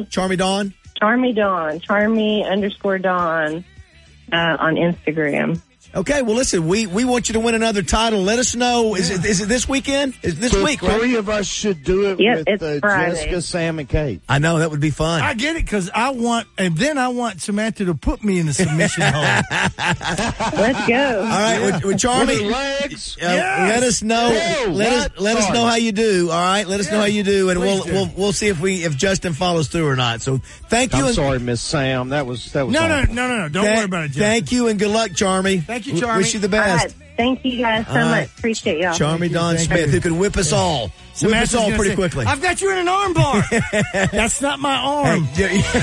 Charmy_Dawn on Instagram. Okay, well, listen, we want you to win another title. Let us know. Is it this weekend? Is this week, right? Three of us should do it with Jessica, Sam, and Kate. I know, that would be fun. I get it, because I want Samantha to put me in the submission hole. Let's go. All right, with Charmy, legs. Let us know. Let us know how you do. All right, let us know how you do, and we'll see if Justin follows through or not. So thank you. I'm sorry, Miss Sam. That was no. Don't worry about it, Justin. Thank you, and good luck, Charmy. Thank you, Charmy. Wish you the best. Right. Thank you guys so much. Appreciate y'all. Charmy Dawn Smith, who can whip us all. Whip us all pretty quickly. I've got you in an arm bar. That's not my arm.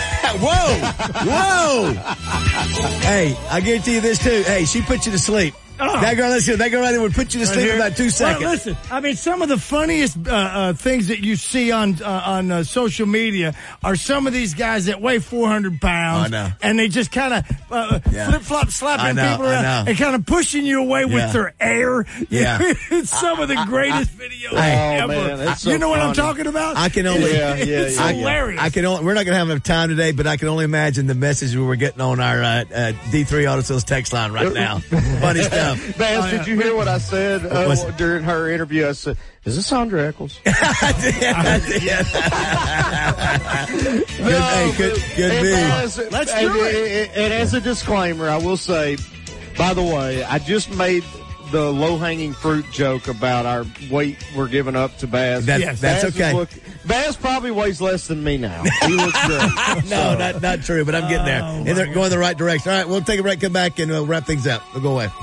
Whoa. Hey, I guarantee you this, too. Hey, she put you to sleep. That girl right there would put you to sleep in about 2 seconds. Well, listen, I mean, some of the funniest things that you see on social media are some of these guys that weigh 400 pounds. I know. And they just kind of flip-flop slapping people around and kind of pushing you away with their air. Yeah. It's some of the greatest videos ever. Man, it's so you know what I'm funny. talking about? I can only. It's hilarious. We're not going to have enough time today, but I can only imagine the message we were getting on our D3 Auto Sales text line right now. Funny stuff. Baz, did you hear what I said during her interview? I said, "Is this Sandra Eccles?" I did. Good be. Let's do it. And as a disclaimer, I will say, by the way, I just made the low-hanging fruit joke about our weight we're giving up to Baz. That's okay. Baz probably weighs less than me now. He looks good. No, not true, but I'm getting there. And they're going the right direction. All right, we'll take a break, come back, and we'll wrap things up. We'll go away.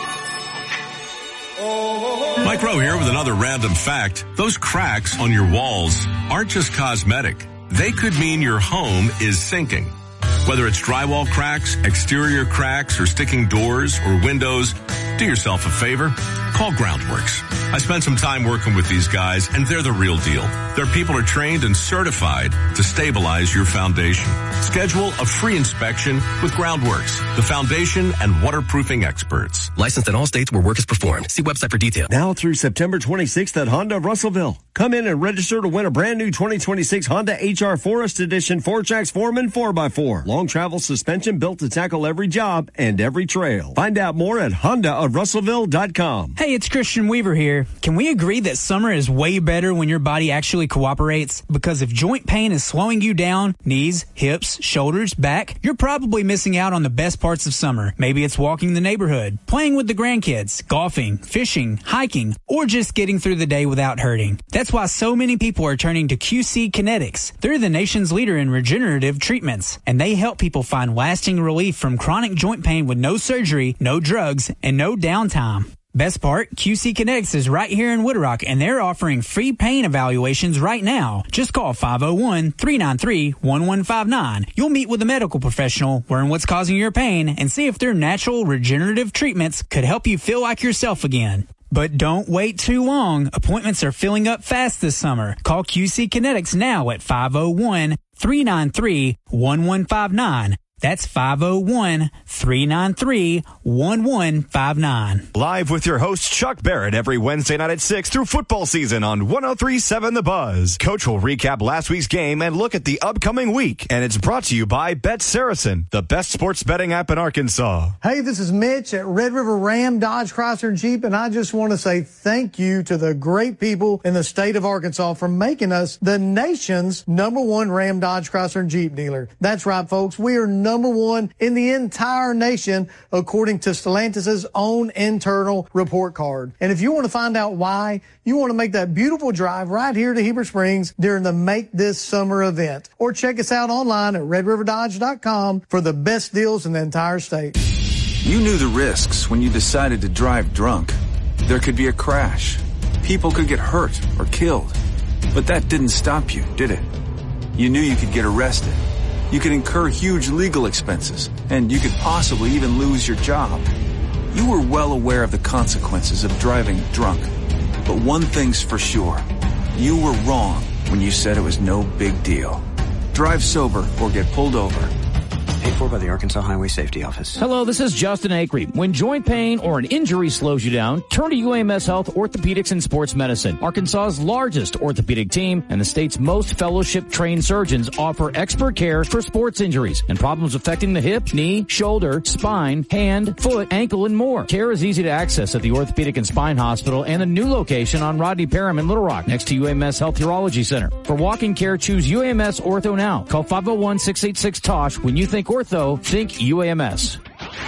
Mike Rowe here with another random fact. Those cracks on your walls aren't just cosmetic. They could mean your home is sinking. Whether it's drywall cracks, exterior cracks, or sticking doors or windows, do yourself a favor. Call Groundworks. I spent some time working with these guys, and they're the real deal. Their people are trained and certified to stabilize your foundation. Schedule a free inspection with Groundworks, the foundation and waterproofing experts. Licensed in all states where work is performed. See website for details. Now through September 26th at Honda of Russellville. Come in and register to win a brand new 2026 Honda HR Forest Edition 4Jax Foreman 4x4. Long travel suspension built to tackle every job and every trail. Find out more at HondaofRussellville.com. Hey, it's Christian Weaver here. Can we agree that summer is way better when your body actually cooperates? Because if joint pain is slowing you down, knees, hips, shoulders, back, you're probably missing out on the best parts of summer. Maybe it's walking the neighborhood, playing with the grandkids, golfing, fishing, hiking, or just getting through the day without hurting. That's why so many people are turning to QC Kinetics. They're the nation's leader in regenerative treatments, and they help people find lasting relief from chronic joint pain with no surgery, no drugs, and no downtime. Best part, QC Kinetics is right here in Woodrock, and they're offering free pain evaluations right now. Just call 501-393-1159. You'll meet with a medical professional, learn what's causing your pain, and see if their natural regenerative treatments could help you feel like yourself again. But don't wait too long. Appointments are filling up fast this summer. Call QC Kinetics now at 501-393-1159. That's 501-393-1159. Live with your host, Chuck Barrett, every Wednesday night at 6 through football season on 103.7 The Buzz. Coach will recap last week's game and look at the upcoming week. And it's brought to you by Bet Saracen, the best sports betting app in Arkansas. Hey, this is Mitch at Red River Ram, Dodge, Chrysler, and Jeep, and I just want to say thank you to the great people in the state of Arkansas for making us the nation's #1 Ram, Dodge, Chrysler, and Jeep dealer. That's right, folks. We are #1 in the entire nation, according to Stellantis' own internal report card. And if you want to find out why, you want to make that beautiful drive right here to Heber Springs during the Make This Summer event. Or check us out online at redriverdodge.com for the best deals in the entire state. You knew the risks when you decided to drive drunk. There could be a crash. People could get hurt or killed. But that didn't stop you, did it? You knew you could get arrested. You could incur huge legal expenses, and you could possibly even lose your job. You were well aware of the consequences of driving drunk. But one thing's for sure. You were wrong when you said it was no big deal. Drive sober or get pulled over. Paid for by the Arkansas Highway Safety Office. Hello, this is Justin Acree. When joint pain or an injury slows you down, turn to UAMS Health Orthopedics and Sports Medicine. Arkansas's largest orthopedic team and the state's most fellowship-trained surgeons offer expert care for sports injuries and problems affecting the hip, knee, shoulder, spine, hand, foot, ankle, and more. Care is easy to access at the Orthopedic and Spine Hospital and a new location on Rodney Parham in Little Rock, next to UAMS Health Urology Center. For walking care, choose UAMS Ortho now. Call 501-686-TOSH. When you think ortho, think UAMS.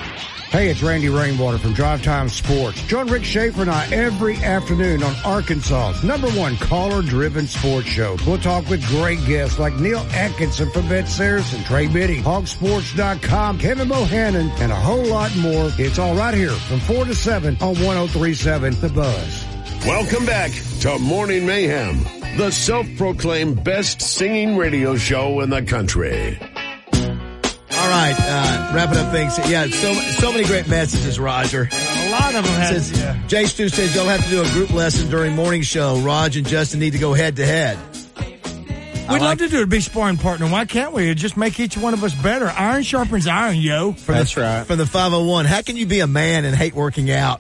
Hey, it's Randy Rainwater from Drive Time Sports. Join Rick Schaefer and I every afternoon on Arkansas's #1 caller-driven sports show. We'll talk with great guests like Neil Atkinson from Bet Saracen, Trey Biddy, Hogsports.com, Kevin Bohannon, and a whole lot more. It's all right here from 4 to 7 on 103.7 The Buzz. Welcome back to Morning Mayhem, the self-proclaimed best singing radio show in the country. All right, wrapping up things. Yeah, so many great messages, Roger. A lot of them have. Jay Stu says y'all have to do a group lesson during morning show. Raj and Justin need to go head to head. We'd love to do it. Be sparring partner. Why can't we? It'd just make each one of us better. Iron sharpens iron, yo. That's right. From the 501, how can you be a man and hate working out?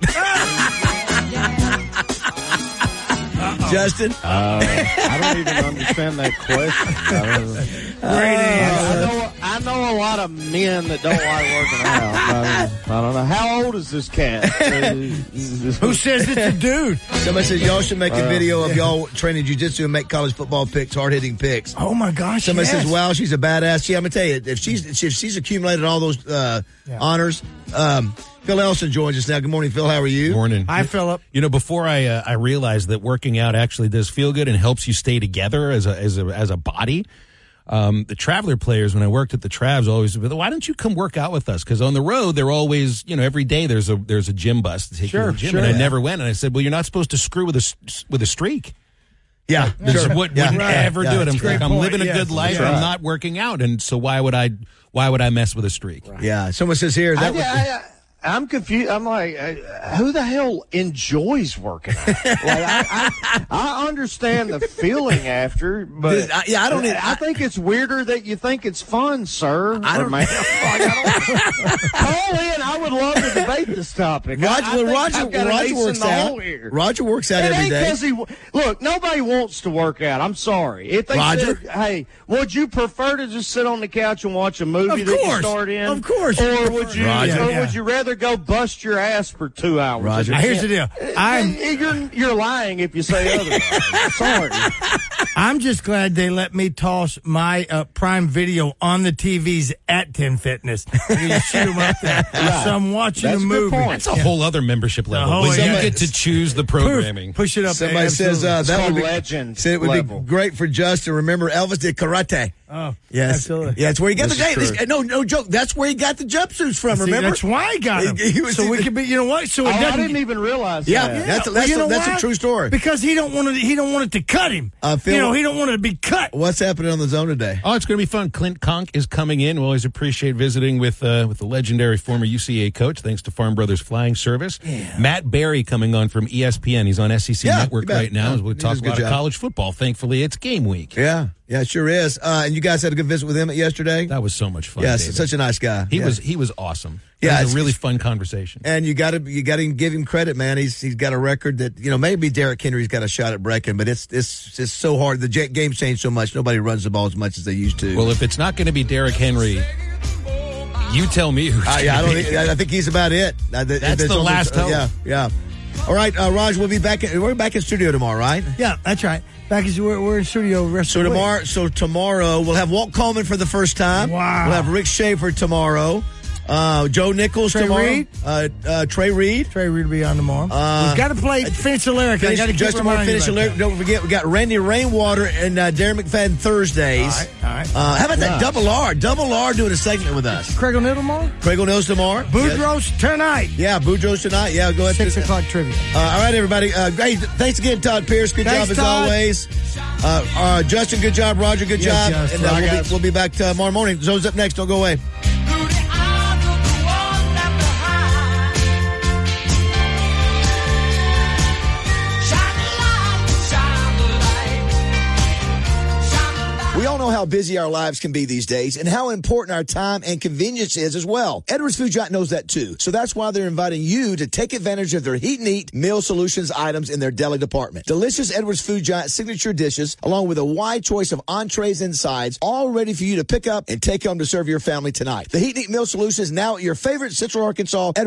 Justin? I don't even understand that question. Great answer. I know a lot of men that don't like working out. I don't know. How old is this cat? Who says it's a dude? Somebody says y'all should make a video of y'all training jiu-jitsu and make college football picks, hard-hitting picks. Oh, my gosh, Somebody yes. says, wow, she's a badass. Yeah, I'm going to tell you, if she's accumulated all those honors, Phil Elson joins us now. Good morning, Phil. How are you? Morning. Hi, Philip. You know, before I realized that working out actually does feel good and helps you stay together as a body. The Traveler players, when I worked at the Travs, always, why don't you come work out with us? Because on the road, they're always, every day there's a gym bus to take you to the gym, and I never went. And I said, well, you're not supposed to screw with a streak. Yeah, wouldn't ever do it. I'm living a good life. Right. I'm not working out, and so why would I mess with a streak? Right. Yeah. Someone says here I'm confused. I'm like, who the hell enjoys working out? I understand the feeling after, but I think it's weirder that you think it's fun, sir. Call in. I would love to debate this topic. Roger works out every day. Look, nobody wants to work out. I'm sorry. If they said, hey, would you prefer to just sit on the couch and watch a movie that you start in? Of course. Or would you? Would you rather go bust your ass for 2 hours? Roger. Now, here's the deal. You're lying if you say otherwise. Sorry. I'm just glad they let me toss my Prime Video on the TVs at 10 Fitness. You shoot them up there. Right. So I'm watching a movie. That's a whole other membership level. You get to choose the programming. Push it up. Somebody says that would be legend. Said it would be great for Justin. Remember, Elvis did karate. Oh, yes, absolutely. Yeah, that's where he got no joke. That's where he got the jumpsuits from. Remember, that's why I got them. So we could be. You know what? So I didn't even realize. That's a true story. Because he don't want it to cut him. Phil, he don't want it to be cut. What's happening on the zone today? Oh, it's going to be fun. Clint Conk is coming in. We always appreciate visiting with the legendary former UCA coach, thanks to Farm Brothers Flying Service. Yeah. Matt Berry coming on from ESPN. He's on SEC Network right now. As we talk about college football. Thankfully, it's game week. Yeah, it sure is. And you guys had a good visit with him yesterday? That was so much fun. Yes, David. such a nice guy. He was awesome. Yeah, it was a really fun conversation. And you got to give him credit, man. He's got a record that maybe Derrick Henry's got a shot at breaking, but it's so hard. The game's changed so much. Nobody runs the ball as much as they used to. Well, if it's not going to be Derrick Henry, you tell me who's I think he's about it. That's the last hope. Yeah. All right, Raj, we'll be back. We're back in studio tomorrow, right? Yeah, that's right. We're in studio rest of the week. So tomorrow we'll have Walt Coleman for the first time. Wow. We'll have Rick Schaefer tomorrow. Joe Nichols tomorrow. Reed? Trey Reed. Trey Reed will be on tomorrow. We've got to finish the lyric. Justin Moore, finish the lyric. Don't forget, we got Randy Rainwater and Darren McFadden Thursdays. All right. How about that Double R? Double R doing a segment with us. Craig O'Neill tomorrow? Craig O'Neill's tomorrow. Boudreaux's tonight. Yeah, Boudreaux's tonight. Yeah, go ahead. 6 o'clock trivia. All right, everybody. Great. Thanks again, Todd Pierce. Good job as always. Justin, good job. Roger, good job. Justin. And we'll be back tomorrow morning. Zone's up next. Don't go away. We all know how busy our lives can be these days and how important our time and convenience is as well. Edwards Food Giant knows that too. So that's why they're inviting you to take advantage of their Heat and Eat Meal Solutions items in their deli department. Delicious Edwards Food Giant signature dishes along with a wide choice of entrees and sides, all ready for you to pick up and take home to serve your family tonight. The Heat and Eat Meal Solutions now at your favorite Central Arkansas